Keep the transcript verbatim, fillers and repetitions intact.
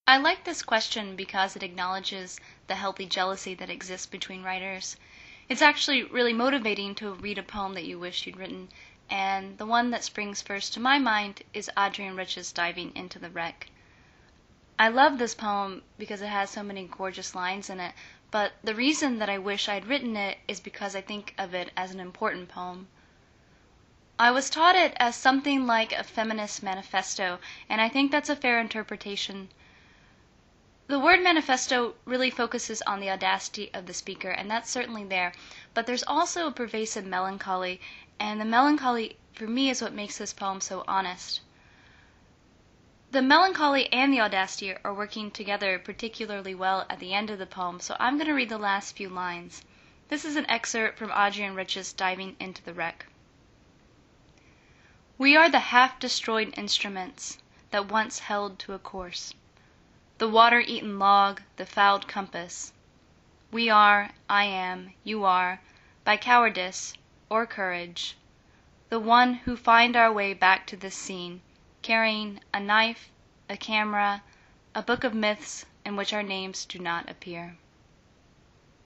I like this question because it acknowledges the healthy jealousy that exists between writers. It's actually really motivating to read a poem that you wish you'd written, and the one that springs first to my mind is Adrienne Rich's Diving into the Wreck. I love this poem because it has so many gorgeous lines in it, but the reason that I wish I'd written it is because I think of it as an important poem. I was taught it as something like a feminist manifesto, and I think that's a fair interpretation. The word manifesto really focuses on the audacity of the speaker, and that's certainly there, but there's also a pervasive melancholy, and the melancholy, for me, is what makes this poem so honest. The melancholy and the audacity are working together particularly well at the end of the poem, so I'm going to read the last few lines. This is an excerpt from Adrienne Rich's Diving into the Wreck. We are the half-destroyed instruments that once held to a course, the water-eaten log, the fouled compass. We are, I am, you are, by cowardice or courage, the one who find our way back to this scene, carrying a knife, a camera, a book of myths in which our names do not appear.